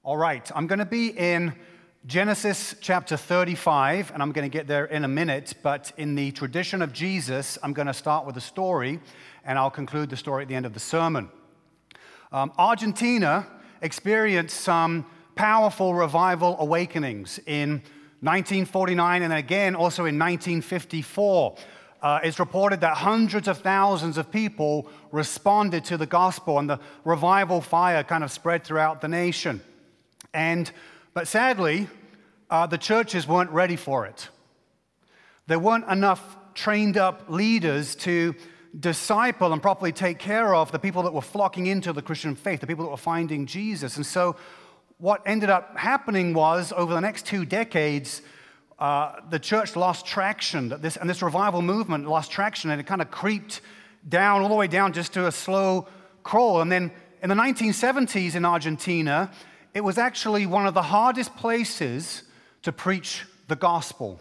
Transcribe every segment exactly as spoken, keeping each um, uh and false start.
All right, I'm going to be in Genesis chapter thirty-five, and I'm going to get there in a minute, but in the tradition of Jesus, I'm going to start with a story, and I'll conclude the story at the end of the sermon. Um, Argentina experienced some powerful revival awakenings in nineteen forty-nine and then again also in nineteen fifty-four. Uh, it's reported that hundreds of thousands of people responded to the gospel, and the revival fire kind of spread throughout the nation. And, but sadly, uh, the churches weren't ready for it. There weren't enough trained up leaders to disciple and properly take care of the people that were flocking into the Christian faith, the people that were finding Jesus. And so what ended up happening was, over the next two decades, uh, the church lost traction, that this, and this revival movement lost traction, and it kind of creeped down, all the way down just to a slow crawl. And then in the nineteen seventies in Argentina, it was actually one of the hardest places to preach the gospel.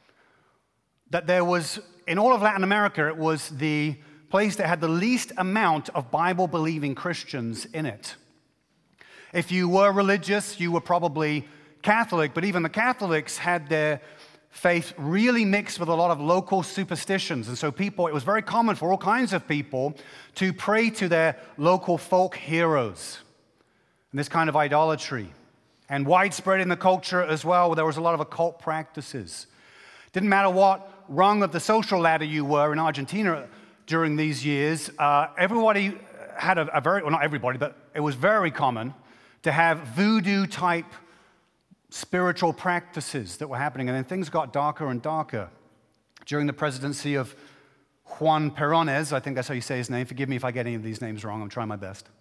That there was, in all of Latin America, it was the place that had the least amount of Bible-believing Christians in it. If you were religious, you were probably Catholic, but even the Catholics had their faith really mixed with a lot of local superstitions. And so people, it was very common for all kinds of people to pray to their local folk heroes. And this kind of idolatry. And widespread in the culture as well, where there was a lot of occult practices. Didn't matter what rung of the social ladder you were in Argentina during these years, uh, everybody had a, a very, well not everybody, but it was very common to have voodoo-type spiritual practices that were happening. And then things got darker and darker. During the presidency of Juan Perónez, I think that's how you say his name. Forgive me if I get any of these names wrong. I'm trying my best.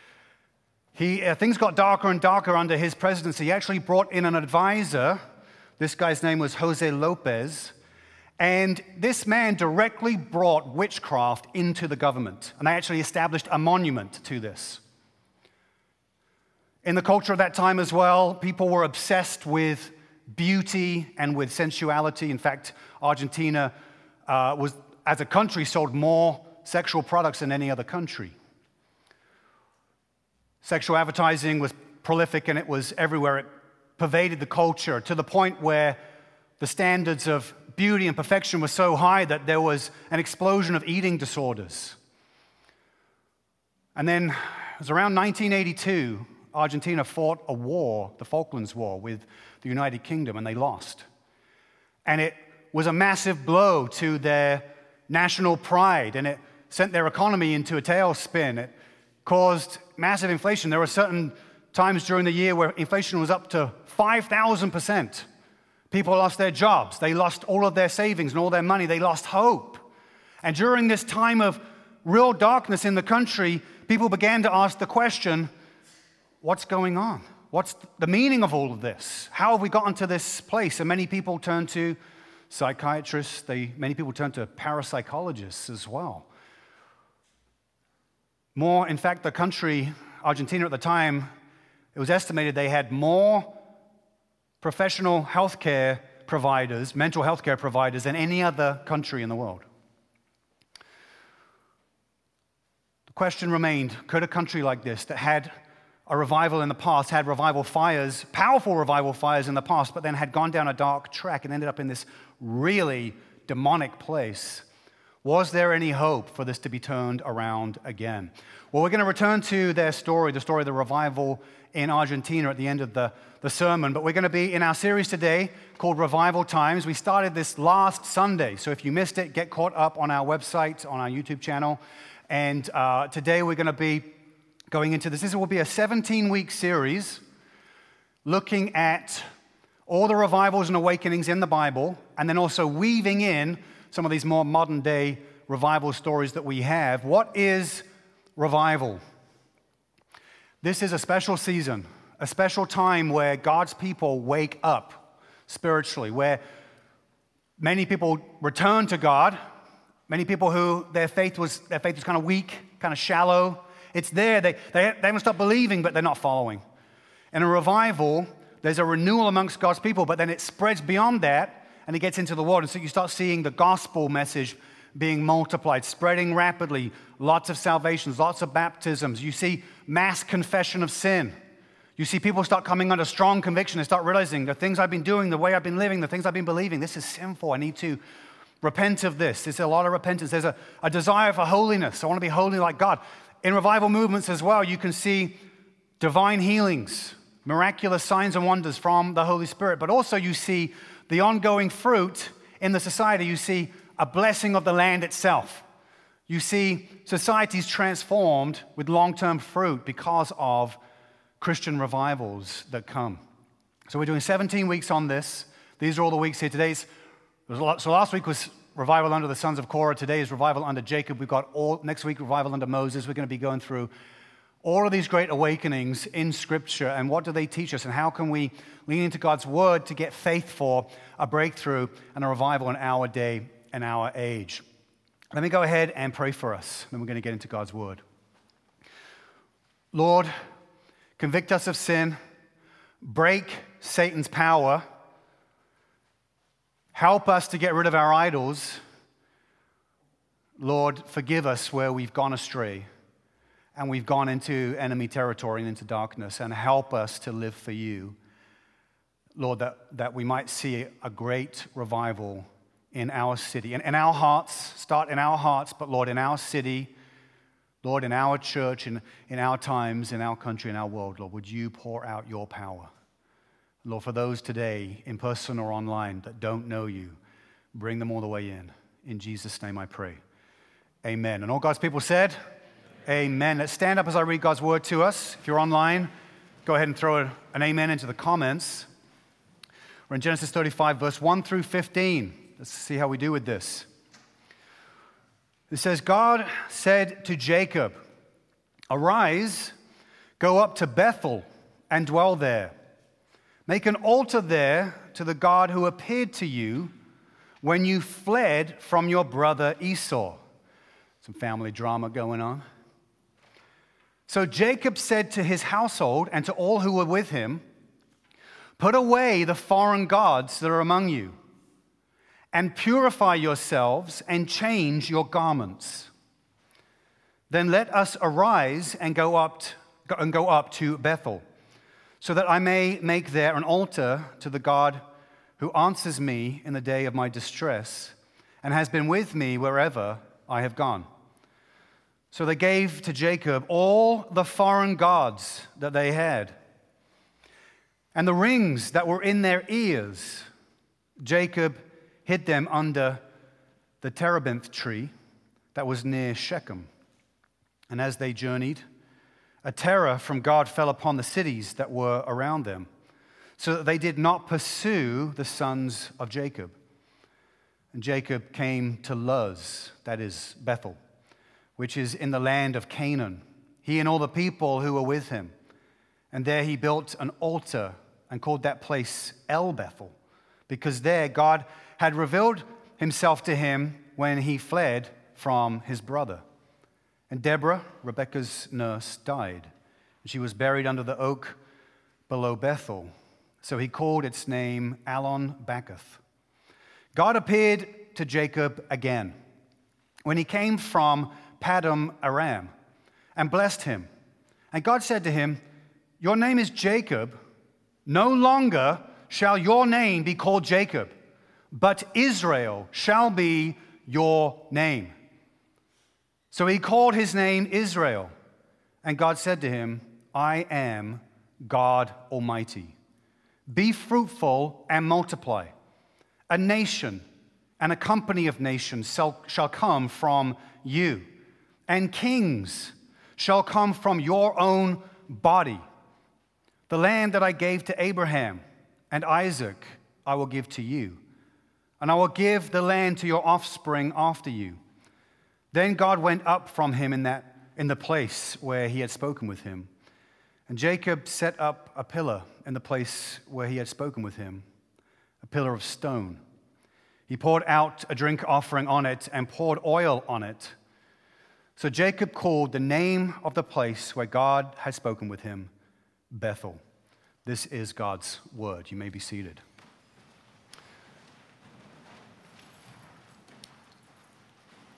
He, uh, things got darker and darker under his presidency. He actually brought in an advisor. This guy's name was Jose Lopez. And this man directly brought witchcraft into the government. And they actually established a monument to this. In the culture of that time as well, people were obsessed with beauty and with sensuality. In fact, Argentina uh, was, as a country, sold more sexual products than any other country. Sexual advertising was prolific, and it was everywhere. It pervaded the culture to the point where the standards of beauty and perfection were so high that there was an explosion of eating disorders. And then it was around nineteen eighty-two, Argentina fought a war, the Falklands War, with the United Kingdom, and they lost. And it was a massive blow to their national pride, and it sent their economy into a tailspin. It caused massive inflation. There were certain times during the year where inflation was up to five thousand percent. People lost their jobs. They lost all of their savings and all their money. They lost hope. And during this time of real darkness in the country, people began to ask the question, what's going on? What's the meaning of all of this? How have we gotten to this place? And many people turned to psychiatrists. They, many people turned to parapsychologists as well. More, in fact, the country, Argentina at the time, it was estimated they had more professional healthcare providers, mental health care providers, than any other country in the world. The question remained, could a country like this that had a revival in the past, had revival fires, powerful revival fires in the past, but then had gone down a dark track and ended up in this really demonic place, was there any hope for this to be turned around again? Well, we're going to return to their story, the story of the revival in Argentina at the end of the, the sermon. But we're going to be in our series today called Revival Times. We started this last Sunday. So if you missed it, get caught up on our website, on our YouTube channel. And uh, today we're going to be going into this. This will be a seventeen-week series looking at all the revivals and awakenings in the Bible, and then also weaving in some of these more modern-day revival stories that we have. What is revival? This is a special season, a special time where God's people wake up spiritually, where many people return to God, many people who their faith was their faith was kind of weak, kind of shallow. It's there. They, they, they haven't stopped believing, but they're not following. In a revival, there's a renewal amongst God's people, but then it spreads beyond that, and it gets into the world. And so you start seeing the gospel message being multiplied, spreading rapidly, lots of salvations, lots of baptisms. You see mass confession of sin. You see people start coming under strong conviction and start realizing the things I've been doing, the way I've been living, the things I've been believing, this is sinful. I need to repent of this. There's a lot of repentance. There's a, a desire for holiness. I want to be holy like God. In revival movements as well, you can see divine healings, miraculous signs and wonders from the Holy Spirit. But also you see the ongoing fruit in the society. You see a blessing of the land itself. You see societies transformed with long-term fruit because of Christian revivals that come. So we're doing seventeen weeks on this. These are all the weeks here. Today's so last week was revival under the sons of Korah. Today is revival under Jacob. We've got all next week revival under Moses. We're going to be going through all of these great awakenings in Scripture, and what do they teach us, and how can we lean into God's Word to get faith for a breakthrough and a revival in our day and our age. Let me go ahead and pray for us, then we're going to get into God's Word. Lord, convict us of sin, break Satan's power, help us to get rid of our idols. Lord, forgive us where we've gone astray and we've gone into enemy territory and into darkness, and help us to live for you. Lord, that, that we might see a great revival in our city, and in our hearts, start in our hearts, but Lord, in our city, Lord, in our church, in, in our times, in our country, in our world, Lord, would you pour out your power? Lord, for those today, in person or online, that don't know you, bring them all the way in. In Jesus' name I pray. Amen. And all God's people said, amen. Amen. Let's stand up as I read God's word to us. If you're online, go ahead and throw an amen into the comments. We're in Genesis thirty-five, verse one through fifteen. Let's see how we do with this. It says, God said to Jacob, arise, go up to Bethel and dwell there. Make an altar there to the God who appeared to you when you fled from your brother Esau. Some family drama going on. So Jacob said to his household and to all who were with him, put away the foreign gods that are among you, and purify yourselves and change your garments. Then let us arise and go up to, and go up to Bethel, so that I may make there an altar to the God who answers me in the day of my distress and has been with me wherever I have gone. So they gave to Jacob all the foreign gods that they had, and the rings that were in their ears. Jacob hid them under the terebinth tree that was near Shechem. And as they journeyed, a terror from God fell upon the cities that were around them, so that they did not pursue the sons of Jacob. And Jacob came to Luz, that is Bethel, which is in the land of Canaan, he and all the people who were with him. And there he built an altar and called that place El Bethel, because there God had revealed himself to him when he fled from his brother. And Deborah, Rebekah's nurse, died. She was buried under the oak below Bethel. So he called its name Allon Bacuth. God appeared to Jacob again when he came from Padam Aram and blessed him. And God said to him, your name is Jacob. No longer shall your name be called Jacob, but Israel shall be your name. So he called his name Israel. And God said to him, I am God Almighty. Be fruitful and multiply. A nation and a company of nations shall, shall come from you, and kings shall come from your own body. The land that I gave to Abraham and Isaac I will give to you, and I will give the land to your offspring after you. Then God went up from him in that in the place where he had spoken with him. And Jacob set up a pillar in the place where he had spoken with him, a pillar of stone. He poured out a drink offering on it and poured oil on it. So Jacob called the name of the place where God had spoken with him, Bethel. This is God's word. You may be seated.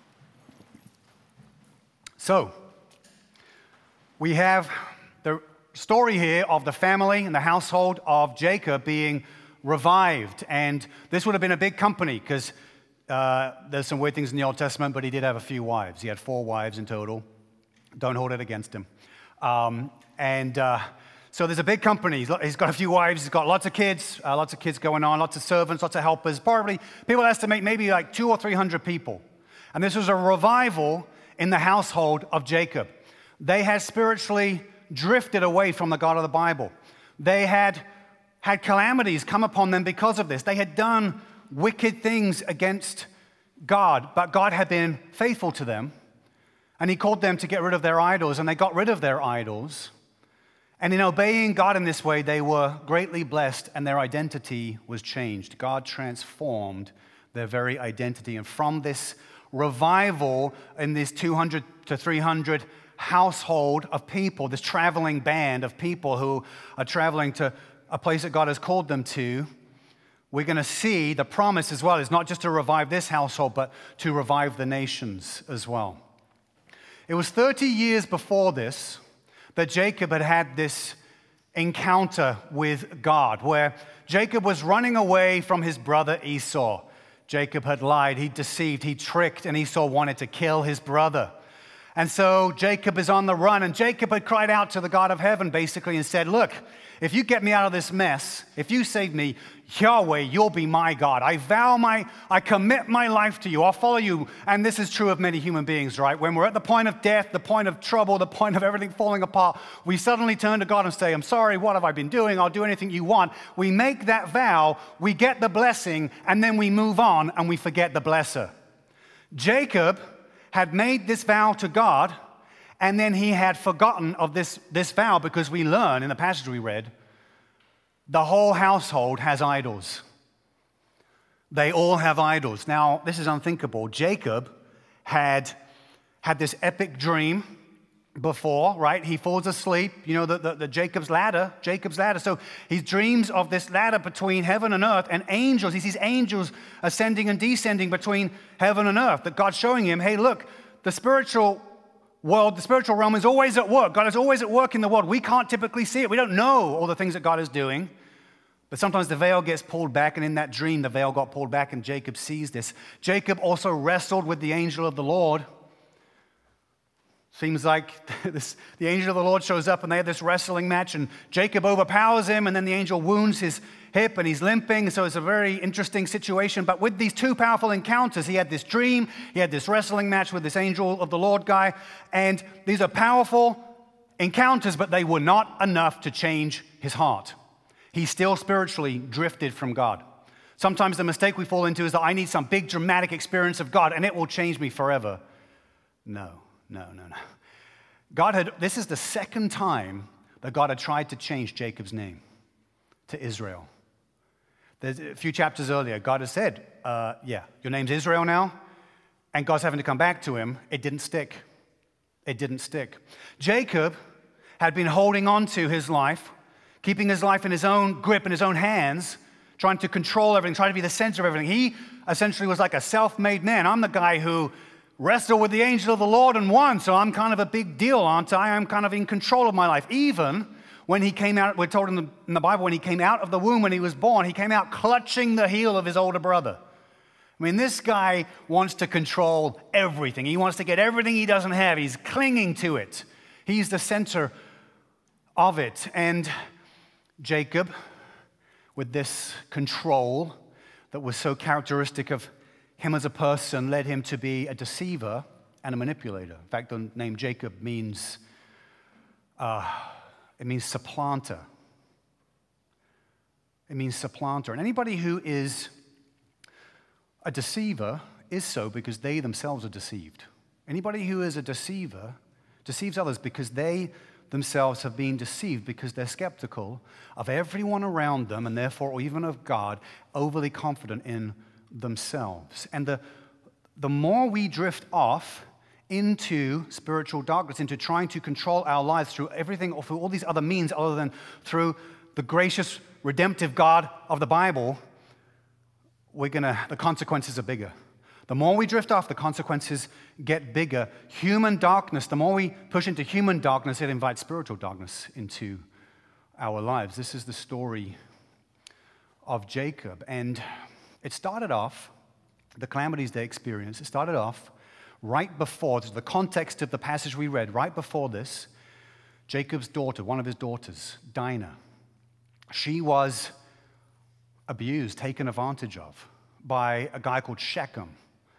So, we have the story here of the family and the household of Jacob being revived. And this would have been a big company because uh, there's some weird things in the Old Testament, but he did have a few wives. He had four wives in total. Don't hold it against him. Um, and uh, so there's a big company. He's, he's got a few wives. He's got lots of kids, uh, lots of kids going on, lots of servants, lots of helpers. Probably, people estimate maybe like two or three hundred people. And this was a revival in the household of Jacob. They had spiritually drifted away from the God of the Bible. They had had calamities come upon them because of this. They had done wicked things against God, but God had been faithful to them. And he called them to get rid of their idols, and they got rid of their idols. And in obeying God in this way, they were greatly blessed, and their identity was changed. God transformed their very identity. And from this revival in this two hundred to three hundred household of people, this traveling band of people who are traveling to a place that God has called them to, we're going to see the promise as well is not just to revive this household, but to revive the nations as well. It was thirty years before this that Jacob had had this encounter with God, where Jacob was running away from his brother Esau. Jacob had lied, he deceived, he tricked, and Esau wanted to kill his brother. And so Jacob is on the run, and Jacob had cried out to the God of heaven basically and said, look, if you get me out of this mess, if you save me, Yahweh, you'll be my God. I vow my, I commit my life to you. I'll follow you. And this is true of many human beings, right? When we're at the point of death, the point of trouble, the point of everything falling apart, we suddenly turn to God and say, I'm sorry, what have I been doing? I'll do anything you want. We make that vow, we get the blessing, and then we move on and we forget the blesser. Jacob had made this vow to God, and then he had forgotten of this, this vow because we learn in the passage we read, the whole household has idols. They all have idols. Now, this is unthinkable. Jacob had had this epic dream before, right? He falls asleep, you know, the, the, the Jacob's ladder, Jacob's ladder. So he dreams of this ladder between heaven and earth, and angels. He sees angels ascending and descending between heaven and earth. That God's showing him, hey, look, the spiritual world, the spiritual realm is always at work. God is always at work in the world. We can't typically see it. We don't know all the things that God is doing. But sometimes the veil gets pulled back, and in that dream, the veil got pulled back, and Jacob sees this. Jacob also wrestled with the angel of the Lord. Seems like this, the angel of the Lord shows up, and they have this wrestling match, and Jacob overpowers him, and then the angel wounds his hip, and he's limping. So it's a very interesting situation. But with these two powerful encounters, he had this dream, he had this wrestling match with this angel of the Lord guy, and these are powerful encounters, but they were not enough to change his heart. He still spiritually drifted from God. Sometimes the mistake we fall into is that I need some big dramatic experience of God, and it will change me forever. No. No, no, no. God had, this is the second time that God had tried to change Jacob's name to Israel. There's a few chapters earlier, God has said, uh, yeah, your name's Israel now, and God's having to come back to him. It didn't stick. It didn't stick. Jacob had been holding on to his life, keeping his life in his own grip, in his own hands, trying to control everything, trying to be the center of everything. He essentially was like a self-made man. I'm the guy who wrestled with the angel of the Lord and won, so I'm kind of a big deal, aren't I? I'm kind of in control of my life. Even when he came out, we're told in the, in the Bible, when he came out of the womb, when he was born, he came out clutching the heel of his older brother. I mean, this guy wants to control everything. He wants to get everything he doesn't have. He's clinging to it. He's the center of it. And Jacob, with this control that was so characteristic of him as a person, led him to be a deceiver and a manipulator. In fact, the name Jacob means, uh, it means supplanter. It means supplanter. And anybody who is a deceiver is so because they themselves are deceived. Anybody who is a deceiver deceives others because they themselves have been deceived, because they're skeptical of everyone around them, and therefore even of God, overly confident in themselves. And the, the more we drift off into spiritual darkness, into trying to control our lives through everything, or through all these other means other than through the gracious, redemptive God of the Bible, we're gonna, the consequences are bigger. The more we drift off, the consequences get bigger. Human darkness, the more we push into human darkness, it invites spiritual darkness into our lives. This is the story of Jacob. And it started off, the calamities they experienced, it started off right before, this is the context of the passage we read, right before this, Jacob's daughter, one of his daughters, Dinah, she was abused, taken advantage of by a guy called Shechem.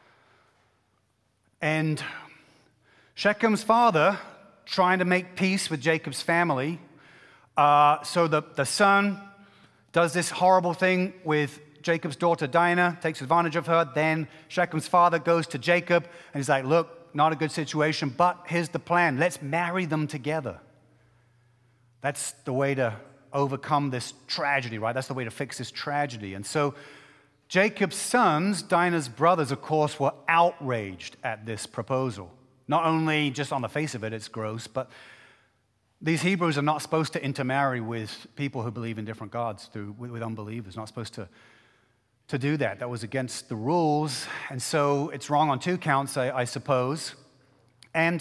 And Shechem's father, trying to make peace with Jacob's family, uh, so the, the son does this horrible thing with Jacob's daughter Dinah, takes advantage of her. Then Shechem's father goes to Jacob, and he's like, look, not a good situation, but here's the plan. Let's marry them together. That's the way to overcome this tragedy, right? That's the way to fix this tragedy. And so Jacob's sons, Dinah's brothers, of course, were outraged at this proposal. Not only just on the face of it, it's gross, but these Hebrews are not supposed to intermarry with people who believe in different gods, through, with unbelievers. Not supposed to, to do that. That was against the rules. And so it's wrong on two counts, I, I suppose. And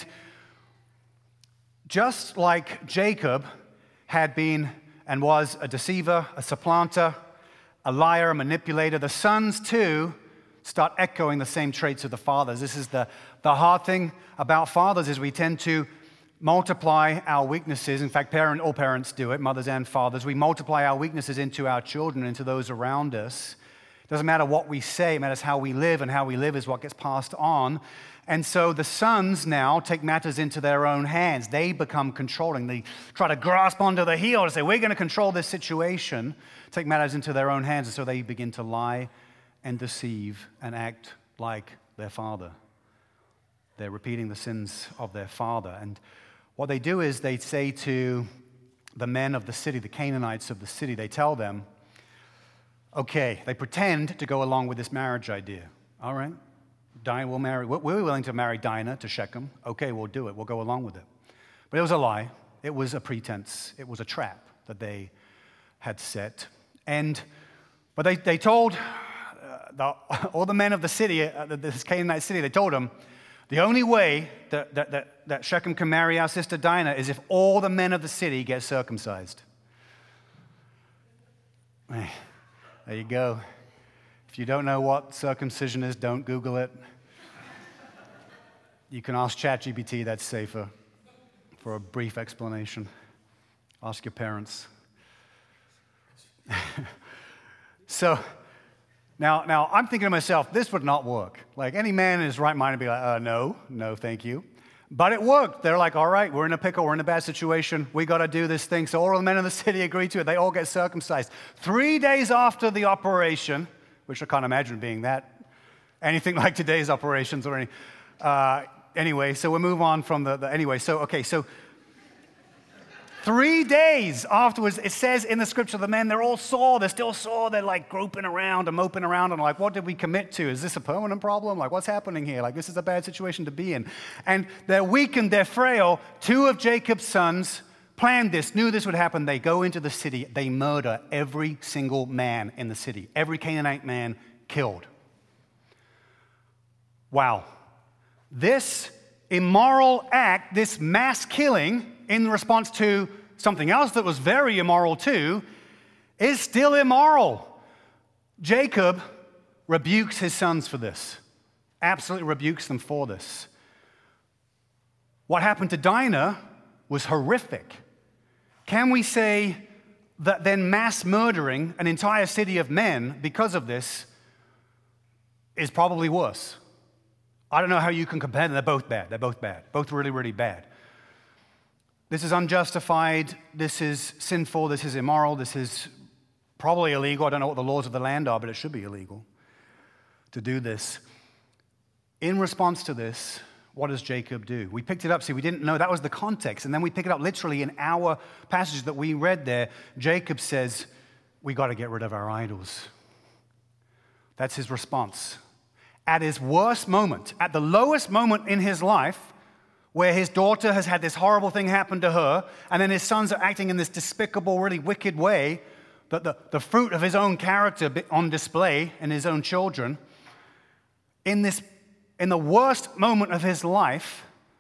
just like Jacob had been and was a deceiver, a supplanter, a liar, a manipulator, the sons too start echoing the same traits of the fathers. This is the, the hard thing about fathers is we tend to multiply our weaknesses. In fact, parent, all parents do it, mothers and fathers. We multiply our weaknesses into our children, into those around us. It doesn't matter what we say, it matters how we live, and how we live is what gets passed on. And so the sons now take matters into their own hands. They become controlling. They try to grasp onto the heel and say, we're going to control this situation, take matters into their own hands. And so they begin to lie and deceive and act like their father. They're repeating the sins of their father. And what they do is they say to the men of the city, the Canaanites of the city, they tell them, okay, they pretend to go along with this marriage idea. All right, Dinah will marry, we're willing to marry Dinah to Shechem. Okay, we'll do it. We'll go along with it. But it was a lie. It was a pretense. It was a trap that they had set. And, but they, they told uh, the, all the men of the city, uh, this Canaanite city, they told them, the only way that, that, that, that Shechem can marry our sister Dinah is if all the men of the city get circumcised. There you go. If you don't know what circumcision is, don't Google it. You can ask ChatGPT, that's safer, for a brief explanation. Ask your parents. so, now, now I'm thinking to myself, this would not work. Like, any man in his right mind would be like, uh, no, no, thank you. But it worked. They're like, all right, we're in a pickle, we're in a bad situation, we got to do this thing. So all the men in the city agree to it. They all get circumcised. Three days after the operation, which I can't imagine being that, anything like today's operations or any, uh, anyway, so we'll move on from the, the anyway, so, okay, so three days afterwards, it says in the scripture, the men, they're all sore, they're still sore, they're like groping around and moping around and like, what did we commit to? Is this a permanent problem? Like, what's happening here? Like, this is a bad situation to be in. And they're weakened, they're frail. Two of Jacob's sons planned this, knew this would happen. They go into the city, they murder every single man in the city, every Canaanite man killed. Wow. This immoral act, this mass killing, in response to something else that was very immoral too, is still immoral. Jacob rebukes his sons for this, absolutely rebukes them for this. What happened to Dinah was horrific. Can we say that then mass murdering an entire city of men because of this is probably worse? I don't know how you can compare them. They're both bad. They're both bad. Both really, really bad. This is unjustified, this is sinful, this is immoral, this is probably illegal. I don't know what the laws of the land are, but it should be illegal to do this. In response to this, what does Jacob do? We picked it up, see, we didn't know, that was the context, and then we pick it up literally in our passage that we read there. Jacob says, we got to get rid of our idols. That's his response. At his worst moment, at the lowest moment in his life, where his daughter has had this horrible thing happen to her, and then his sons are acting in this despicable, really wicked way, that the, the fruit of his own character on display in his own children, in this, in the worst moment of his life,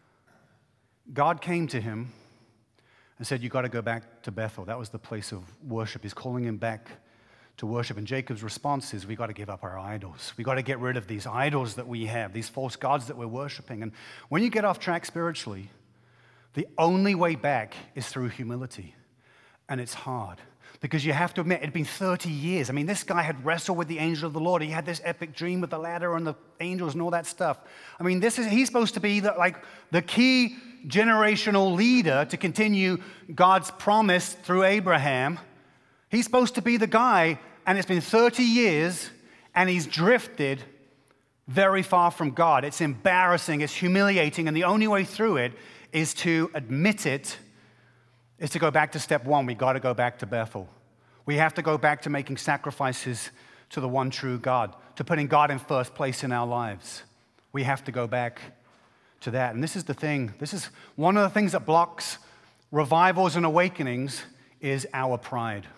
God came to him and said, "You got to go back to Bethel." That was the place of worship. He's calling him back to worship. And Jacob's response is, we got to give up our idols. We got to get rid of these idols that we have, these false gods that we're worshiping. And when you get off track spiritually, the only way back is through humility. And it's hard. Because you have to admit, it had been thirty years. I mean, this guy had wrestled with the angel of the Lord. He had this epic dream with the ladder and the angels and all that stuff. I mean, this is he's supposed to be the, like the key generational leader to continue God's promise through Abraham. He's supposed to be the guy, and it's been thirty years, and he's drifted very far from God. It's embarrassing, it's humiliating, and the only way through it is to admit it, is to go back to step one. We got to go back to Bethel. We have to go back to making sacrifices to the one true God, to putting God in first place in our lives. We have to go back to that. And this is the thing, this is one of the things that blocks revivals and awakenings is our pride.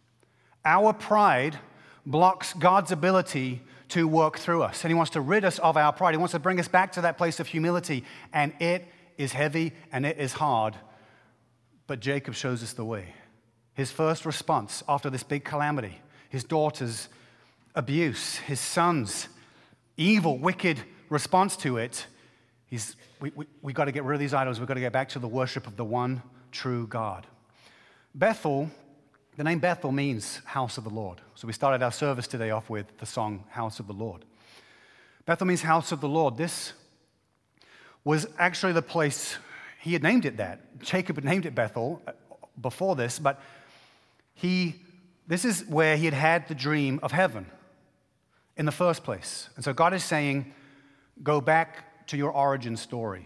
Our pride blocks God's ability to work through us. And he wants to rid us of our pride. He wants to bring us back to that place of humility. And it is heavy and it is hard. But Jacob shows us the way. His first response after this big calamity, his daughter's abuse, his son's evil, wicked response to it, he's, we, we, we got to get rid of these idols. We've got to get back to the worship of the one true God. Bethel, the name Bethel means house of the Lord. So we started our service today off with the song, House of the Lord. Bethel means house of the Lord. This was actually the place, he had named it that. Jacob had named it Bethel before this, but he, this is where he had had the dream of heaven in the first place. And so God is saying, go back to your origin story.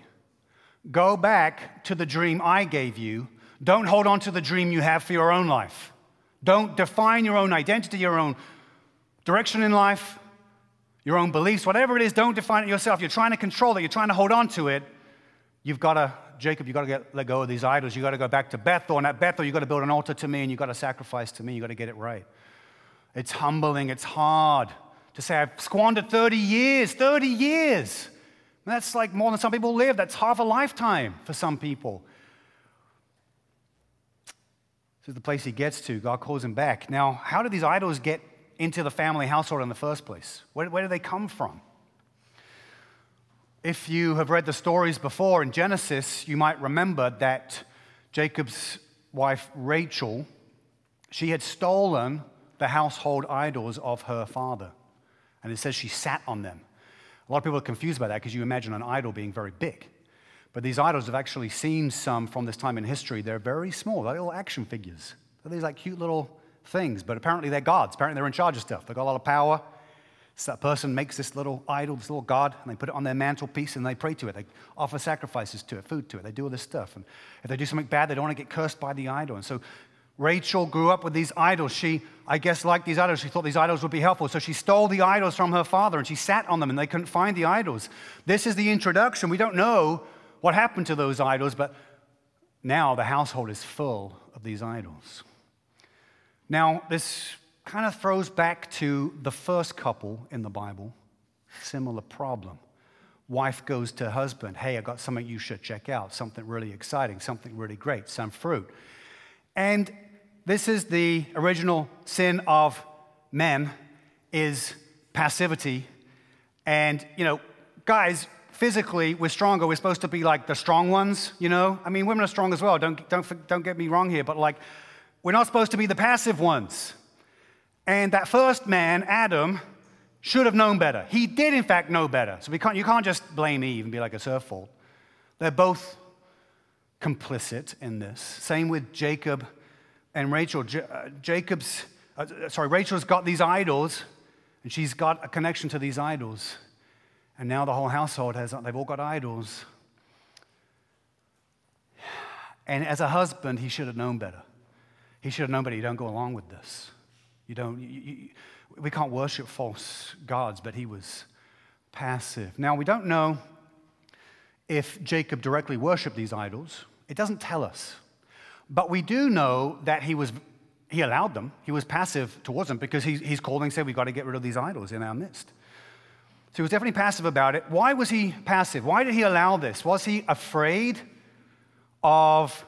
Go back to the dream I gave you. Don't hold on to the dream you have for your own life. Don't define your own identity, your own direction in life, your own beliefs, whatever it is, don't define it yourself. You're trying to control it. You're trying to hold on to it. You've got to, Jacob, you've got to get, let go of these idols. You've got to go back to Bethel. And at Bethel, you've got to build an altar to me, and you've got to sacrifice to me. You've got to get it right. It's humbling. It's hard to say, I've squandered thirty years, thirty years. That's like more than some people live. That's half a lifetime for some people. This is the place he gets to. God calls him back. Now, how did these idols get into the family household in the first place? Where, where do they come from? If you have read the stories before in Genesis, you might remember that Jacob's wife, Rachel, she had stolen the household idols of her father. And it says she sat on them. A lot of people are confused by that because you imagine an idol being very big. But these idols have actually seen some from this time in history. They're very small. They're little action figures. They're these like cute little things, but apparently they're gods. Apparently they're in charge of stuff. They've got a lot of power. So that person makes this little idol, this little god, and they put it on their mantelpiece and they pray to it. They offer sacrifices to it, food to it. They do all this stuff. And if they do something bad, they don't want to get cursed by the idol. And so Rachel grew up with these idols. She, I guess, liked these idols. She thought these idols would be helpful. So she stole the idols from her father and she sat on them and they couldn't find the idols. This is the introduction. We don't know what happened to those idols, but now the household is full of these idols. Now, this kind of throws back to the first couple in the Bible. Similar problem. Wife goes to husband, hey, I got something you should check out, something really exciting, something really great, some fruit. And this is the original sin of men, is passivity. And, you know, guys, physically, we're stronger. We're supposed to be like the strong ones, you know? I mean, women are strong as well. Don't, don't, don't get me wrong here, but like, we're not supposed to be the passive ones. And that first man, Adam, should have known better. He did, in fact, know better. So we can't, you can't just blame Eve and be like, it's her fault. They're both complicit in this. Same with Jacob and Rachel. J- uh, Jacob's, uh, sorry, Rachel's got these idols, and she's got a connection to these idols. And now the whole household has, they've all got idols. And as a husband, he should have known better. He should have known better. You don't go along with this. You don't, you, you, we can't worship false gods, but he was passive. Now, we don't know if Jacob directly worshiped these idols. It doesn't tell us. But we do know that he was, he allowed them. He was passive towards them because he, he's calling and said, we've got to get rid of these idols in our midst. So he was definitely passive about it. Why was he passive? Why did he allow this? Was he afraid of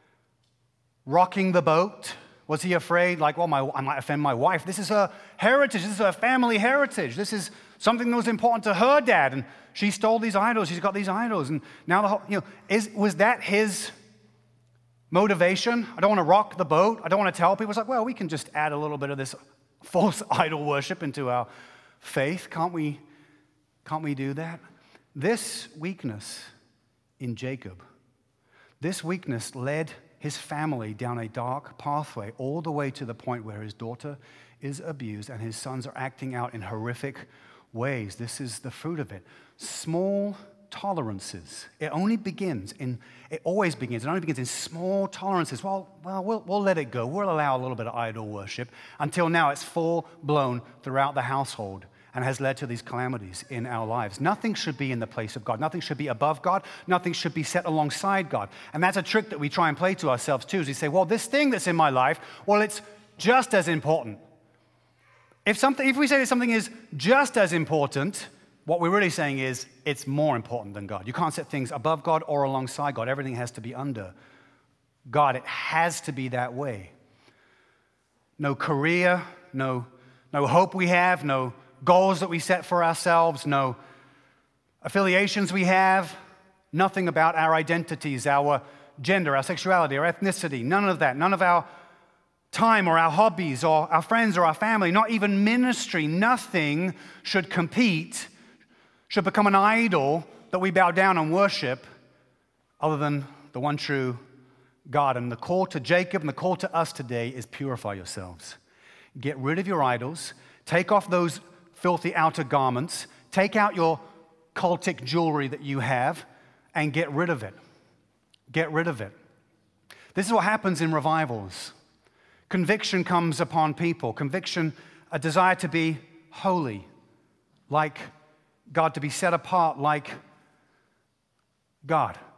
rocking the boat? Was he afraid, like, well, my, I might offend my wife. This is her heritage. This is her family heritage. This is something that was important to her dad. And she stole these idols. She's got these idols. And now, the whole, you know, is, was that his motivation? I don't want to rock the boat. I don't want to tell people. It's like, well, we can just add a little bit of this false idol worship into our faith. Can't we, can't we do that? This weakness in Jacob, this weakness led his family down a dark pathway all the way to the point where his daughter is abused and his sons are acting out in horrific ways. This is the fruit of it. Small tolerances. It only begins in, it always begins, it only begins in small tolerances. Well, well, we'll, we'll let it go. We'll allow a little bit of idol worship until now it's full blown throughout the household and has led to these calamities in our lives. Nothing should be in the place of God. Nothing should be above God. Nothing should be set alongside God. And that's a trick that we try and play to ourselves too, is we say, well, this thing that's in my life, well, it's just as important. If something, if we say that something is just as important, what we're really saying is it's more important than God. You can't set things above God or alongside God. Everything has to be under God. It has to be that way. No career, no, no hope we have, no goals that we set for ourselves, no affiliations we have, nothing about our identities, our gender, our sexuality, our ethnicity, none of that, none of our time or our hobbies or our friends or our family, not even ministry, nothing should compete, should become an idol that we bow down and worship other than the one true God. And the call to Jacob and the call to us today is purify yourselves. Get rid of your idols, take off those filthy outer garments, take out your cultic jewelry that you have, and get rid of it. Get rid of it. This is what happens in revivals. Conviction comes upon people. Conviction, a desire to be holy, like God, to be set apart like God.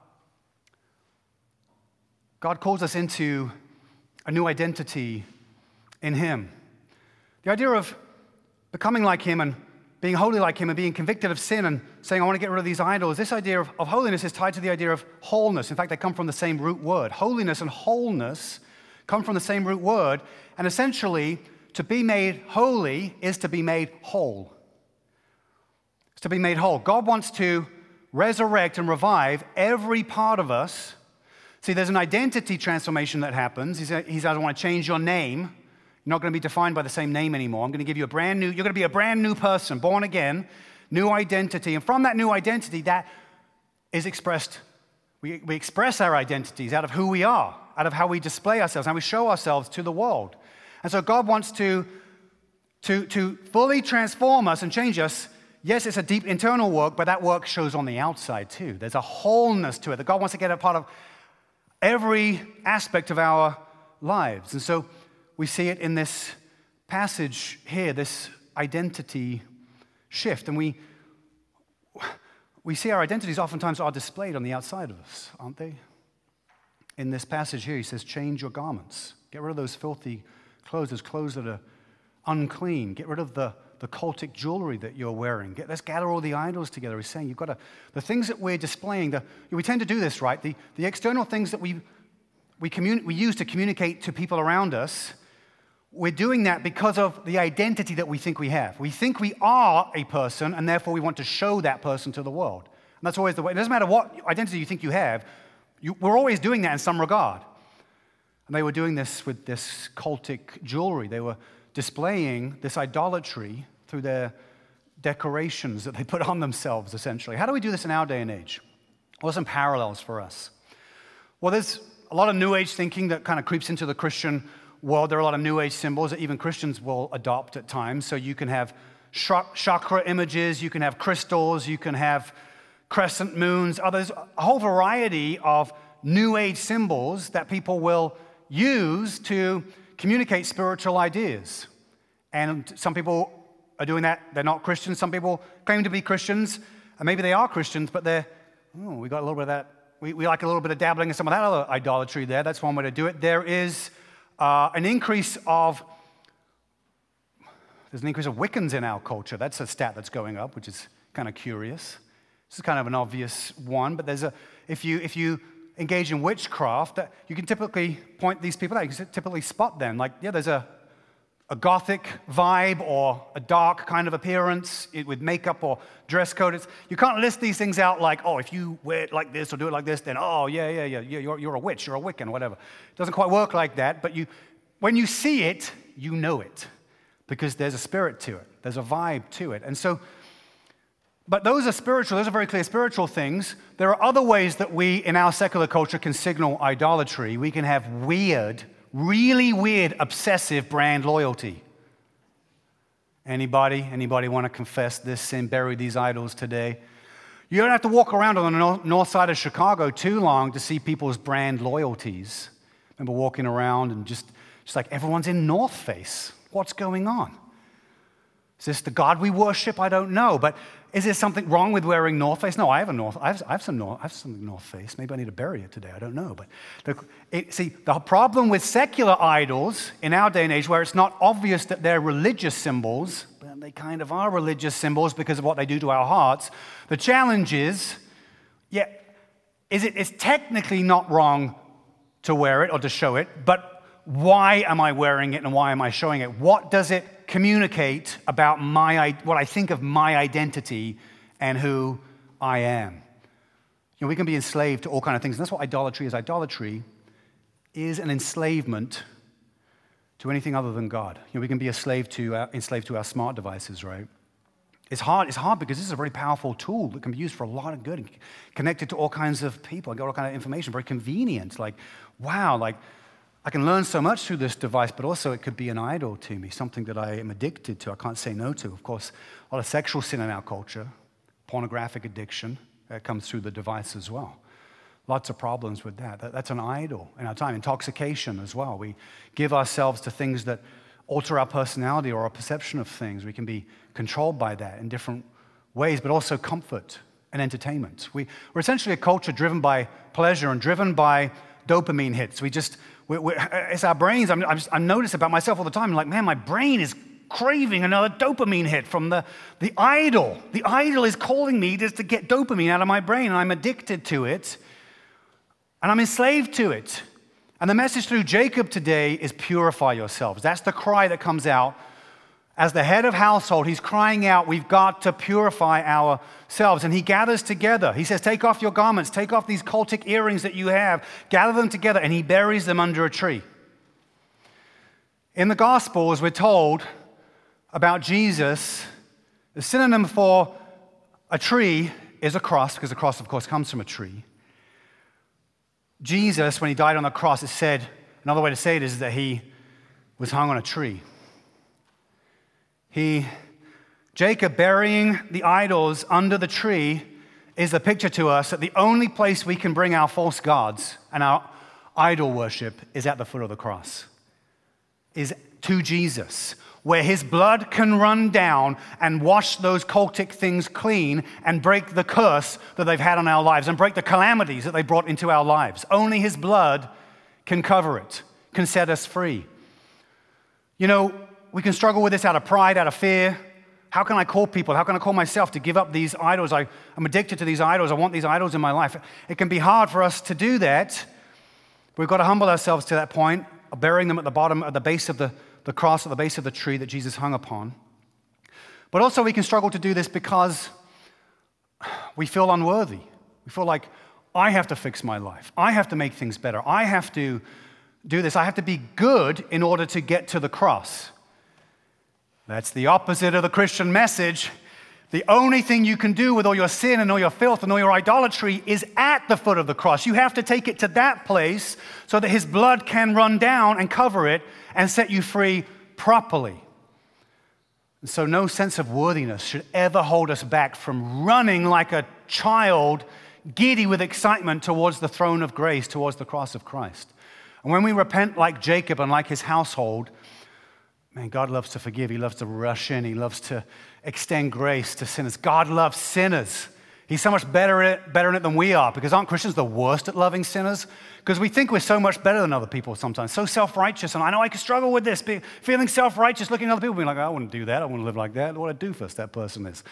God calls us into a new identity in Him. The idea of becoming like Him and being holy like Him and being convicted of sin and saying, I want to get rid of these idols, this idea of, of holiness is tied to the idea of wholeness. In fact, they come from the same root word. Holiness and wholeness come from the same root word, and essentially, to be made holy is to be made whole. It's to be made whole. God wants to resurrect and revive every part of us. See, there's an identity transformation that happens. He says, he says I want to change your name. You're not going to be defined by the same name anymore. I'm going to give you a brand new, you're going to be a brand new person, born again, new identity. And from that new identity, that is expressed, we, we express our identities out of who we are, out of how we display ourselves, how we show ourselves to the world. And so God wants to, to, to fully transform us and change us. Yes, it's a deep internal work, but that work shows on the outside too. There's a wholeness to it that God wants to get a part of every aspect of our lives. And so we see it in this passage here, this identity shift. And we, we see our identities oftentimes are displayed on the outside of us, aren't they? In this passage here, he says, change your garments. Get rid of those filthy clothes, those clothes that are unclean. Get rid of the, the cultic jewelry that you're wearing. Get, let's gather all the idols together. He's saying you've got to, the things that we're displaying, the, we tend to do this, right? The, the external things that we, we, communi- we use to communicate to people around us, we're doing that because of the identity that we think we have. We think we are a person, and therefore we want to show that person to the world. And that's always the way. It doesn't matter what identity you think you have, you, we're always doing that in some regard. And they were doing this with this cultic jewelry. They were displaying this idolatry through their decorations that they put on themselves, essentially. How do we do this in our day and age? What are some parallels for us? Well, there's a lot of New Age thinking that kind of creeps into the Christian world. There are a lot of New Age symbols that even Christians will adopt at times. So you can have chakra images, you can have crystals, you can have crescent moons, others, a whole variety of New Age symbols that people will use to communicate spiritual ideas. And some people are doing that. They're not Christians. Some people claim to be Christians, and maybe they are Christians, but they're, oh, we got a little bit of that. We, we like a little bit of dabbling in some of that other idolatry there. That's one way to do it. There is uh, an increase of, there's an increase of Wiccans in our culture. That's a stat that's going up, which is kind of curious. This is kind of an obvious one, but there's a, if you, if you engage in witchcraft, that you can typically point these people out. You can typically spot them. Like, yeah, there's a, a gothic vibe or a dark kind of appearance with makeup or dress code. It's, you can't list these things out like, oh, if you wear it like this or do it like this, then, oh, yeah, yeah, yeah, yeah you're, you're a witch, you're a Wiccan, or whatever. It doesn't quite work like that, but you, when you see it, you know it because there's a spirit to it. There's a vibe to it. And so, but those are spiritual. Those are very clear spiritual things. There are other ways that we, in our secular culture, can signal idolatry. We can have weird, really weird, obsessive brand loyalty. Anybody? Anybody want to confess this sin, bury these idols today? You don't have to walk around on the north side of Chicago too long to see people's brand loyalties. I remember walking around and just, just like everyone's in North Face. What's going on? Is this the God we worship? I don't know. But is there something wrong with wearing North Face? No, I have a North. I have, I have some North. I have some North Face. Maybe I need to bury it today. I don't know. But the, it, see, the problem with secular idols in our day and age, where it's not obvious that they're religious symbols, but they kind of are religious symbols because of what they do to our hearts. The challenge is, yeah, is it? It's technically not wrong to wear it or to show it, but why am I wearing it and why am I showing it? What does it communicate about my, what I think of my identity and who I am? You know, we can be enslaved to all kinds of things, and that's what idolatry is. Idolatry is an enslavement to anything other than God. You know, we can be a slave to our, enslaved to our smart devices, right? It's hard. It's hard because this is a very powerful tool that can be used for a lot of good, and connected to all kinds of people, and get all kinds of information. Very convenient. Like, wow, like. I can learn so much through this device, but also it could be an idol to me, something that I am addicted to, I can't say no to. Of course, a lot of sexual sin in our culture, pornographic addiction, that comes through the device as well. Lots of problems with that. that. That's an idol in our time. Intoxication as well. We give ourselves to things that alter our personality or our perception of things. We can be controlled by that in different ways, but also comfort and entertainment. We, we're essentially a culture driven by pleasure and driven by dopamine hits. We just... We're, we're, it's our brains. I'm, I'm, just, I notice about myself all the time. I'm like, man, my brain is craving another dopamine hit from the, the idol. The idol is calling me just to get dopamine out of my brain, and I'm addicted to it, and I'm enslaved to it. And the message through Jacob today is purify yourselves. That's the cry that comes out. As the head of household, he's crying out, we've got to purify ourselves. And he gathers together. He says, take off your garments, take off these cultic earrings that you have, gather them together, and he buries them under a tree. In the Gospels, we're told about Jesus, the synonym for a tree is a cross, because the cross, of course, comes from a tree. Jesus, when he died on the cross, it said, another way to say it is that he was hung on a tree. He, Jacob burying the idols under the tree is a picture to us that the only place we can bring our false gods and our idol worship is at the foot of the cross, is to Jesus, where his blood can run down and wash those cultic things clean and break the curse that they've had on our lives and break the calamities that they brought into our lives. Only his blood can cover it, can set us free. You know, we can struggle with this out of pride, out of fear. How can I call people? How can I call myself to give up these idols? I, I'm addicted to these idols. I want these idols in my life. It can be hard for us to do that. We've got to humble ourselves to that point of burying them at the bottom, at the base of the, the cross, at the base of the tree that Jesus hung upon. But also we can struggle to do this because we feel unworthy. We feel like, I have to fix my life. I have to make things better. I have to do this. I have to be good in order to get to the cross. That's the opposite of the Christian message. The only thing you can do with all your sin and all your filth and all your idolatry is at the foot of the cross. You have to take it to that place so that his blood can run down and cover it and set you free properly. And so no sense of worthiness should ever hold us back from running like a child, giddy with excitement towards the throne of grace, towards the cross of Christ. And when we repent like Jacob and like his household, man, God loves to forgive. He loves to rush in. He loves to extend grace to sinners. God loves sinners. He's so much better at it, better in it than we are, because aren't Christians the worst at loving sinners? Because we think we're so much better than other people sometimes, so self-righteous. And I know I can struggle with this, be, feeling self-righteous, looking at other people, being like, I wouldn't do that. I wouldn't live like that. What a doofus that person is.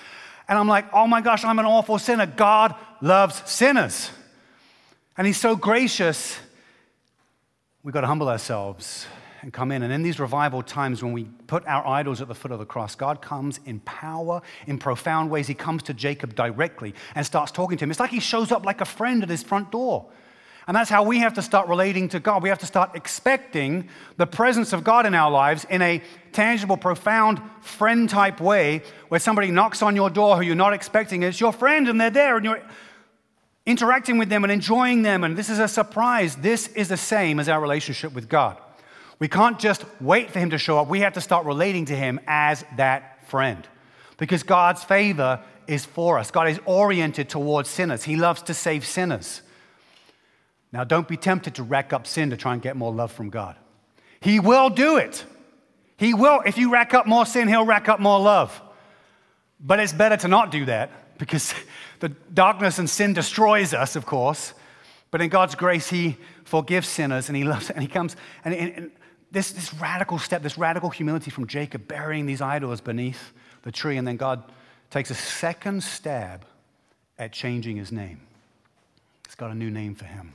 And I'm like, oh my gosh, I'm an awful sinner. God loves sinners. And he's so gracious. We've got to humble ourselves and come in. And in these revival times when we put our idols at the foot of the cross, God comes in power, in profound ways. He comes to Jacob directly and starts talking to him. It's like he shows up like a friend at his front door. And that's how we have to start relating to God. We have to start expecting the presence of God in our lives in a tangible, profound, friend-type way where somebody knocks on your door who you're not expecting. It's your friend and they're there and you're interacting with them and enjoying them. And this is a surprise. This is the same as our relationship with God. We can't just wait for him to show up. We have to start relating to him as that friend because God's favor is for us. God is oriented towards sinners. He loves to save sinners. Now, don't be tempted to rack up sin to try and get more love from God. He will do it. He will. If you rack up more sin, he'll rack up more love. But it's better to not do that because the darkness and sin destroys us, of course. But in God's grace, he forgives sinners and he loves, and he comes, and, and, and this, this radical step, this radical humility from Jacob, burying these idols beneath the tree, and then God takes a second stab at changing his name. He's got a new name for him.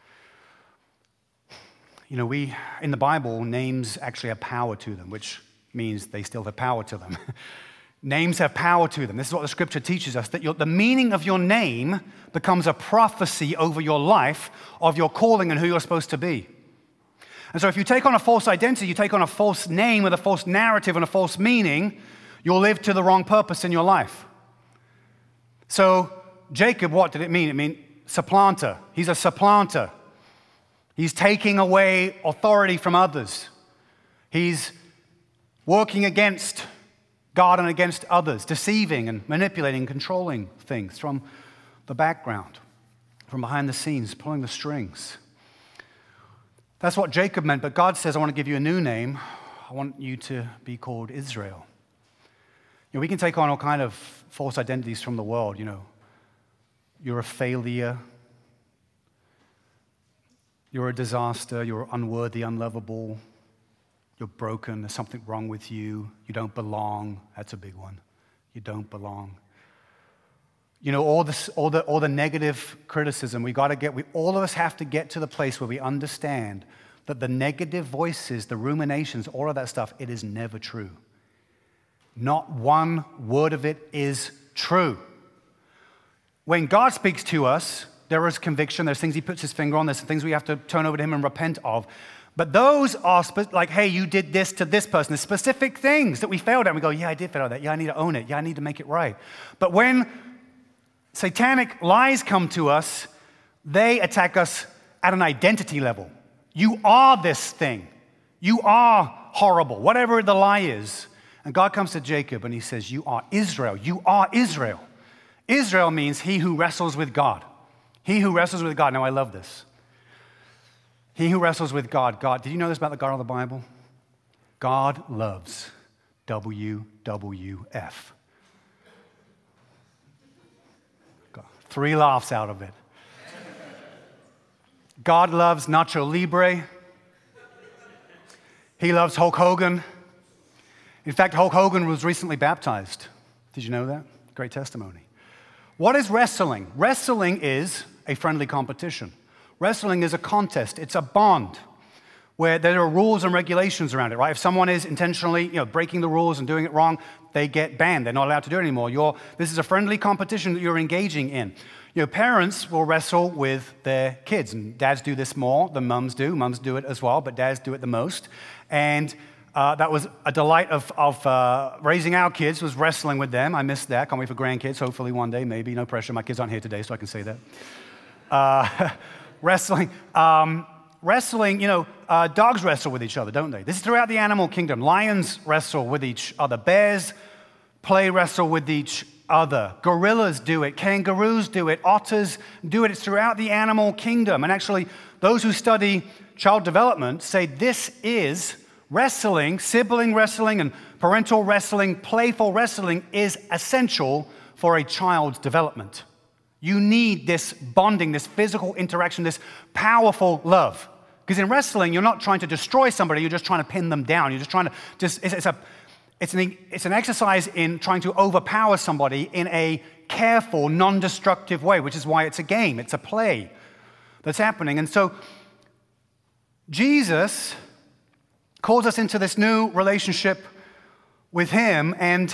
You know, we, in the Bible, names actually have power to them, which means they still have power to them. Names have power to them. This is what the scripture teaches us, that your, the meaning of your name becomes a prophecy over your life of your calling and who you're supposed to be. And so if you take on a false identity, you take on a false name with a false narrative and a false meaning, you'll live to the wrong purpose in your life. So Jacob, what did it mean? It meant supplanter. He's a supplanter. He's taking away authority from others. He's working against God and against others, deceiving and manipulating, controlling things from the background, from behind the scenes, pulling the strings. That's what Jacob meant, but God says, I want to give you a new name. I want you to be called Israel. You know, we can take on all kind of false identities from the world, you know. You're a failure. You're a disaster, you're unworthy, unlovable, you're broken, there's something wrong with you, you don't belong. That's a big one. You don't belong. You know, all this, all the, all the negative criticism, we got to get, we, all of us have to get to the place where we understand that the negative voices, the ruminations, all of that stuff, it is never true. Not one word of it is true. When God speaks to us, there is conviction, there's things he puts his finger on, there's things we have to turn over to him and repent of. But those are spe- like, hey, you did this to this person. There's specific things that we failed at. And we go, yeah, I did fail at that. Yeah, I need to own it. Yeah, I need to make it right. But when satanic lies come to us, they attack us at an identity level. You are this thing. You are horrible, whatever the lie is. And God comes to Jacob and he says, you are Israel. You are Israel. Israel means he who wrestles with God. He who wrestles with God. Now, I love this. He who wrestles with God. God. Did you know this about the God of the Bible? God loves W W F. Got three laughs out of it. God loves Nacho Libre. He loves Hulk Hogan. In fact, Hulk Hogan was recently baptized. Did you know that? Great testimony. What is wrestling? Wrestling is a friendly competition. Wrestling is a contest. It's a bond where there are rules and regulations around it, right? If someone is intentionally, you know, breaking the rules and doing it wrong, they get banned. They're not allowed to do it anymore. You're, this is a friendly competition that you're engaging in. You know, parents will wrestle with their kids, and dads do this more than mums do. Mums do it as well, but dads do it the most. And uh, that was a delight of, of uh, raising our kids, was wrestling with them. I missed that. Can't wait for grandkids, hopefully one day, maybe. No pressure. My kids aren't here today, so I can say that. Uh, wrestling. Um, wrestling, you know, uh, dogs wrestle with each other, don't they? This is throughout the animal kingdom. Lions wrestle with each other. Bears play wrestle with each other. Gorillas do it. Kangaroos do it. Otters do it. It's throughout the animal kingdom. And actually, those who study child development say this is wrestling, sibling wrestling and parental wrestling, playful wrestling is essential for a child's development. You need this bonding, this physical interaction, this powerful love. Because in wrestling, you're not trying to destroy somebody, you're just trying to pin them down. You're just trying to, just, it's, it's a, it's an, it's an exercise in trying to overpower somebody in a careful, non-destructive way, which is why it's a game, it's a play that's happening. And so Jesus calls us into this new relationship with him, and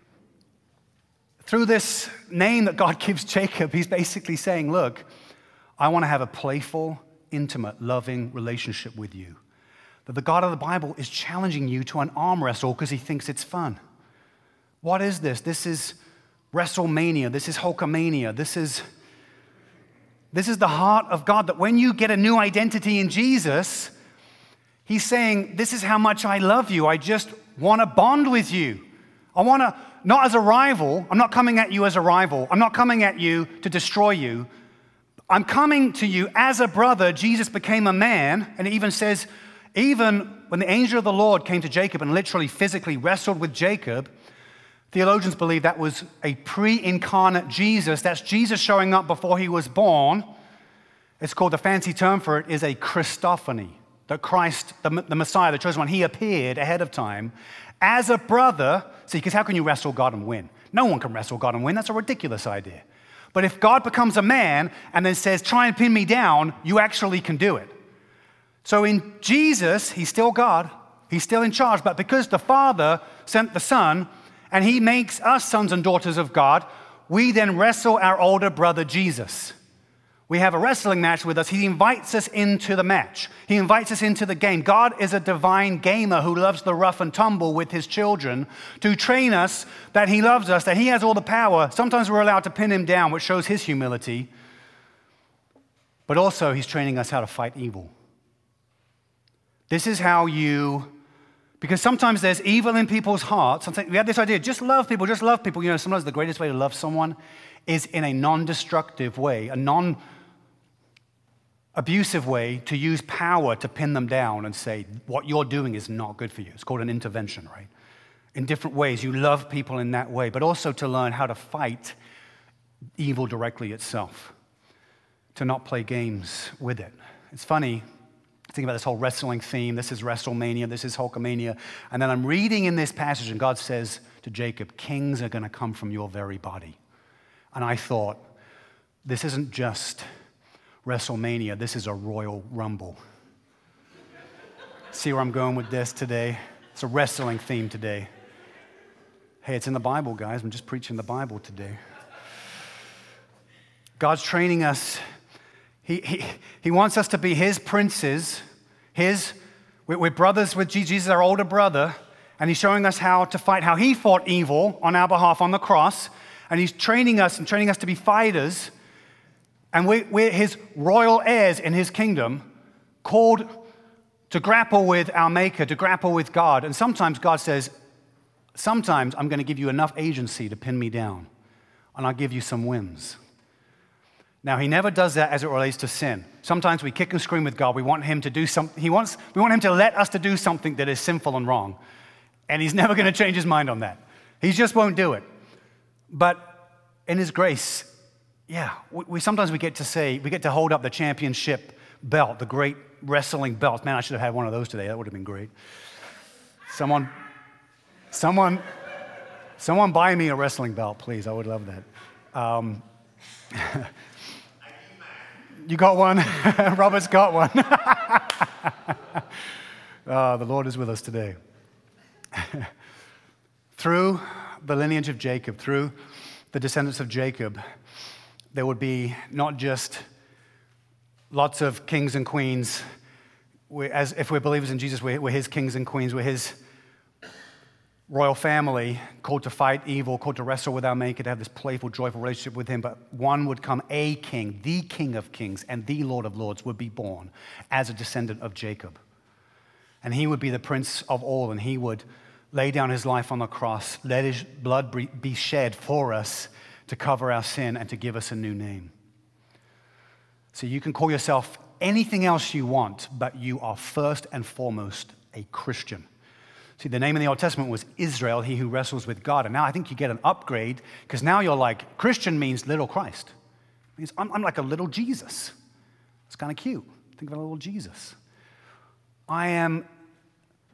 through this name that God gives Jacob, he's basically saying, look, I want to have a playful, intimate, loving relationship with you. That the God of the Bible is challenging you to an arm wrestle because he thinks it's fun. What is this? This is WrestleMania. This is Hulkamania. This is, this is the heart of God, that when you get a new identity in Jesus, he's saying, this is how much I love you. I just want to bond with you. I want to, not as a rival. I'm not coming at you as a rival. I'm not coming at you to destroy you. I'm coming to you as a brother. Jesus became a man, and it even says, even when the angel of the Lord came to Jacob and literally physically wrestled with Jacob, theologians believe that was a pre-incarnate Jesus. That's Jesus showing up before he was born. It's called, the fancy term for it is a Christophany. That Christ, the, the Messiah, the chosen one, he appeared ahead of time as a brother. See, because how can you wrestle God and win? No one can wrestle God and win. That's a ridiculous idea. But if God becomes a man and then says, try and pin me down, you actually can do it. So in Jesus, he's still God. He's still in charge. But because the Father sent the Son, and he makes us sons and daughters of God, we then wrestle our older brother Jesus. We have a wrestling match with us. He invites us into the match. He invites us into the game. God is a divine gamer who loves the rough and tumble with his children to train us that he loves us, that he has all the power. Sometimes we're allowed to pin him down, which shows his humility. But also, he's training us how to fight evil. This is how you, because sometimes there's evil in people's hearts. Sometimes we have this idea, just love people, just love people. You know, sometimes the greatest way to love someone is in a non-destructive way, a non abusive way, to use power to pin them down and say, what you're doing is not good for you. It's called an intervention, right? In different ways, you love people in that way, but also to learn how to fight evil directly itself, to not play games with it. It's funny, thinking about this whole wrestling theme. This is WrestleMania, this is Hulkamania. And then I'm reading in this passage, and God says to Jacob, kings are going to come from your very body. And I thought, this isn't just WrestleMania, this is a Royal Rumble. See where I'm going with this today? It's a wrestling theme today. Hey, it's in the Bible, guys. I'm just preaching the Bible today. God's training us. He, he, he wants us to be his princes. His, we're, we're brothers with Jesus. Jesus is our older brother. And he's showing us how to fight, how he fought evil on our behalf on the cross. And he's training us and training us to be fighters. And we, we're his royal heirs in his kingdom, called to grapple with our Maker, to grapple with God. And sometimes God says, sometimes I'm going to give you enough agency to pin me down, and I'll give you some wins. Now, he never does that as it relates to sin. Sometimes we kick and scream with God. We want him to do something. He wants, we want him to let us to do something that is sinful and wrong. And he's never going to change his mind on that. He just won't do it. But in his grace, yeah, we, we sometimes we get to say, we get to hold up the championship belt, the great wrestling belt. Man, I should have had one of those today. That would have been great. Someone, someone, someone buy me a wrestling belt, please. I would love that. Um, you got one? Robert's got one. Oh, the Lord is with us today. Through the lineage of Jacob, through the descendants of Jacob, there would be not just lots of kings and queens. We, as if we're believers in Jesus, we're, we're his kings and queens. We're his royal family, called to fight evil, called to wrestle with our Maker, to have this playful, joyful relationship with him. But one would come, a king, the King of kings, and the Lord of lords would be born as a descendant of Jacob. And he would be the prince of all, and he would lay down his life on the cross, let his blood be shed for us to cover our sin and to give us a new name. So you can call yourself anything else you want, but you are first and foremost a Christian. See, the name in the Old Testament was Israel, he who wrestles with God. And now I think you get an upgrade, because now you're like, Christian means little Christ. It means I'm, I'm like a little Jesus. It's kind of cute. Think of a little Jesus. I am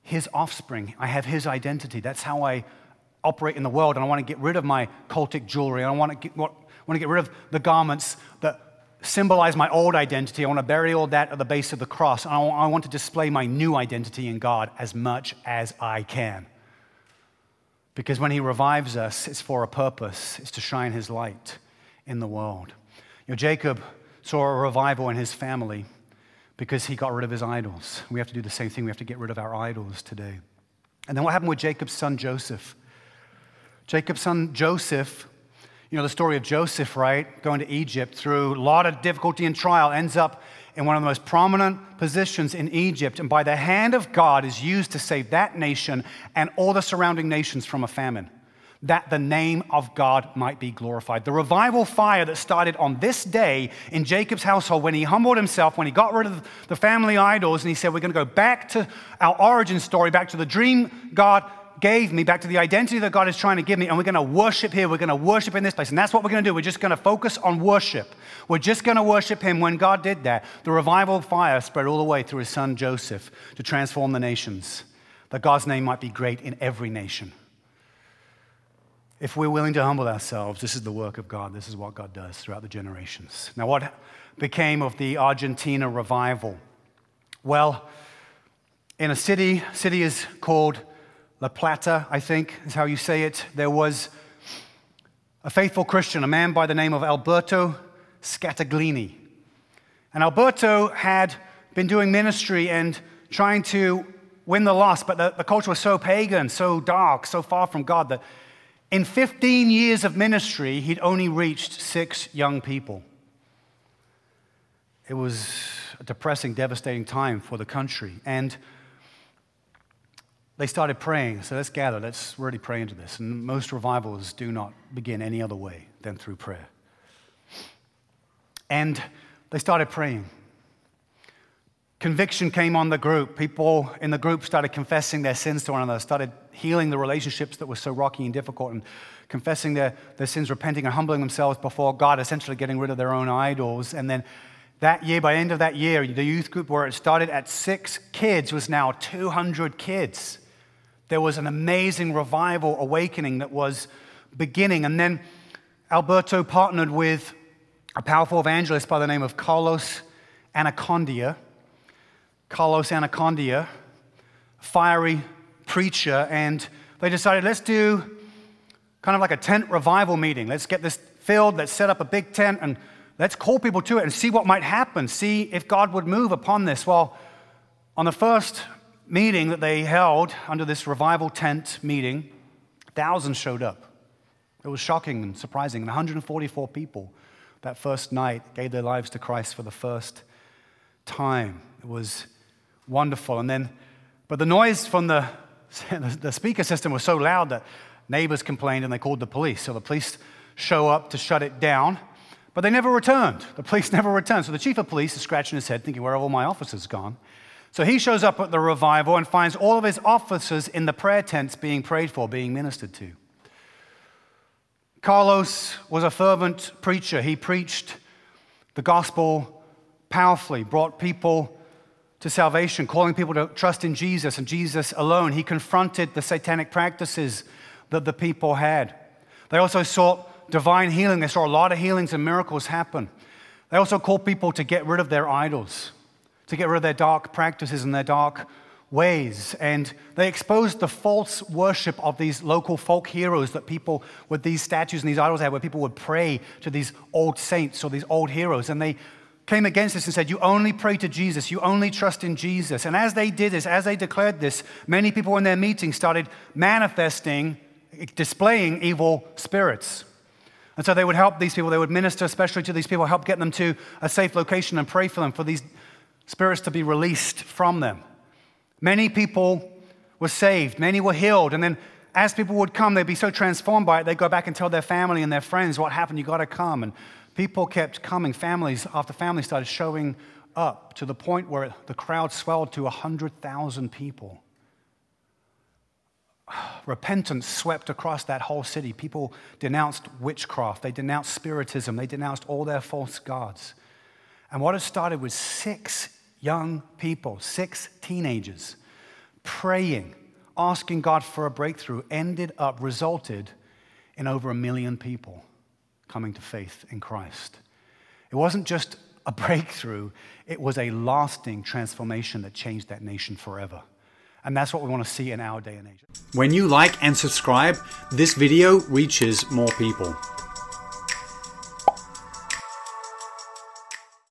his offspring. I have his identity. That's how I operate in the world, and I want to get rid of my cultic jewelry. I want to get, want to get rid of the garments that symbolize my old identity. I want to bury all that at the base of the cross. And I want to display my new identity in God as much as I can. Because when he revives us, it's for a purpose. It's to shine his light in the world. You know, Jacob saw a revival in his family because he got rid of his idols. We have to do the same thing. We have to get rid of our idols today. And then what happened with Jacob's son Joseph? Jacob's son Joseph, you know the story of Joseph, right? Going to Egypt through a lot of difficulty and trial, ends up in one of the most prominent positions in Egypt, and by the hand of God is used to save that nation and all the surrounding nations from a famine, that the name of God might be glorified. The revival fire that started on this day in Jacob's household when he humbled himself, when he got rid of the family idols, and he said, we're going to go back to our origin story, back to the dream God gave me, back to the identity that God is trying to give me, and we're going to worship here. We're going to worship in this place. And that's what we're going to do. We're just going to focus on worship. We're just going to worship him. When God did that, the revival fire spread all the way through his son Joseph to transform the nations, that God's name might be great in every nation. If we're willing to humble ourselves, this is the work of God. This is what God does throughout the generations. Now, what became of the Argentina revival? Well, in a city, city is called La Plata, I think is how you say it, there was a faithful Christian, a man by the name of Alberto Scataglini. And Alberto had been doing ministry and trying to win the lost, but the, the culture was so pagan, so dark, so far from God that in fifteen years of ministry, he'd only reached six young people. It was a depressing, devastating time for the country. And they started praying. So let's gather, let's really pray into this. And most revivals do not begin any other way than through prayer. And they started praying. Conviction came on the group. People in the group started confessing their sins to one another, started healing the relationships that were so rocky and difficult, and confessing their, their sins, repenting and humbling themselves before God, essentially getting rid of their own idols. And then that year, by the end of that year, the youth group where it started at six kids was now two hundred kids. There was an amazing revival awakening that was beginning. And then Alberto partnered with a powerful evangelist by the name of Carlos Anacondia. Carlos Anacondia, fiery preacher, and they decided, let's do kind of like a tent revival meeting. Let's get this filled, let's set up a big tent, and let's call people to it and see what might happen, see if God would move upon this. Well, on the first meeting that they held under this revival tent meeting, thousands showed up. It was shocking and surprising. And one hundred forty-four people that first night gave their lives to Christ for the first time. It was wonderful. And then, but the noise from the, the speaker system was so loud that neighbors complained and they called the police. So the police show up to shut it down, but they never returned. The police never returned. So the chief of police is scratching his head thinking, where have all my officers gone? So he shows up at the revival and finds all of his officers in the prayer tents being prayed for, being ministered to. Carlos was a fervent preacher. He preached the gospel powerfully, brought people to salvation, calling people to trust in Jesus and Jesus alone. He confronted the satanic practices that the people had. They also sought divine healing. They saw a lot of healings and miracles happen. They also called people to get rid of their idols, to get rid of their dark practices and their dark ways. And they exposed the false worship of these local folk heroes that people with these statues and these idols had, where people would pray to these old saints or these old heroes. And they came against this and said, you only pray to Jesus, you only trust in Jesus. And as they did this, as they declared this, many people in their meetings started manifesting, displaying evil spirits. And so they would help these people, they would minister especially to these people, help get them to a safe location and pray for them, for these spirits to be released from them. Many people were saved, many were healed, and then as people would come, they'd be so transformed by it, they'd go back and tell their family and their friends, what happened, you got to come. And people kept coming, families after families started showing up to the point where the crowd swelled to one hundred thousand people. Repentance swept across that whole city. People denounced witchcraft, they denounced spiritism, they denounced all their false gods. And what had started was six young people, six teenagers, praying, asking God for a breakthrough, ended up, resulted in over a million people coming to faith in Christ. It wasn't just a breakthrough, it was a lasting transformation that changed that nation forever. And that's what we want to see in our day and age. When you like and subscribe, this video reaches more people.